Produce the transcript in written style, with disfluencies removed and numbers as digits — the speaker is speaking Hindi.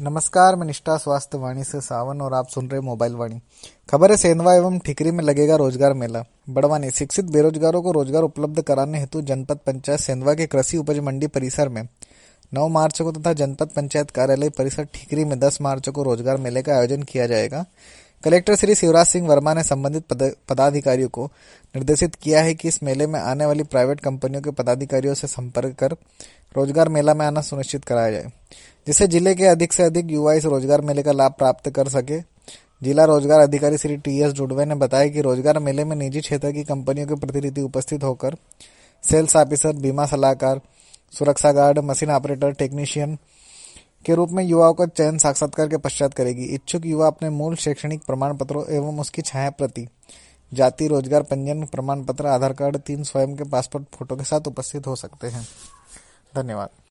नमस्कार, मैं निष्ठा स्वास्थ्य वाणी से सावन और आप सुन रहे मोबाइल वाणी। खबर है, सेंधवा एवं ठिकरी में लगेगा रोजगार मेला। बड़वानी, शिक्षित बेरोजगारों को रोजगार उपलब्ध कराने हेतु जनपद पंचायत सेंधवा के कृषि उपज मंडी परिसर में 9 मार्च को तथा जनपद पंचायत कार्यालय परिसर ठिकरी में 10 मार्च को रोजगार मेले का आयोजन किया जाएगा। कलेक्टर श्री शिवराज सिंह वर्मा ने संबंधित पदाधिकारियों को निर्देशित किया है कि इस मेले में आने वाली प्राइवेट कंपनियों के पदाधिकारियों से संपर्क कर रोजगार मेला में आना सुनिश्चित कराया जाए, जिससे जिले के अधिक से अधिक युवा इस रोजगार मेले का लाभ प्राप्त कर सके। जिला रोजगार अधिकारी श्री टी.एस. जुड़वे ने बताया कि रोजगार मेले में निजी क्षेत्र की कंपनियों के प्रतिनिधि उपस्थित होकर सेल्स ऑफिसर, बीमा सलाहकार, सुरक्षा गार्ड, मशीन ऑपरेटर, टेक्नीशियन के रूप में युवाओं का चयन साक्षात्कार के पश्चात करेगी। इच्छुक युवा अपने मूल शैक्षणिक प्रमाण पत्रों एवं उसकी छाया प्रति, जाति, रोजगार पंजीयन प्रमाण पत्र, आधार कार्ड, 3 स्वयं के पासपोर्ट फोटो के साथ उपस्थित हो सकते हैं। धन्यवाद।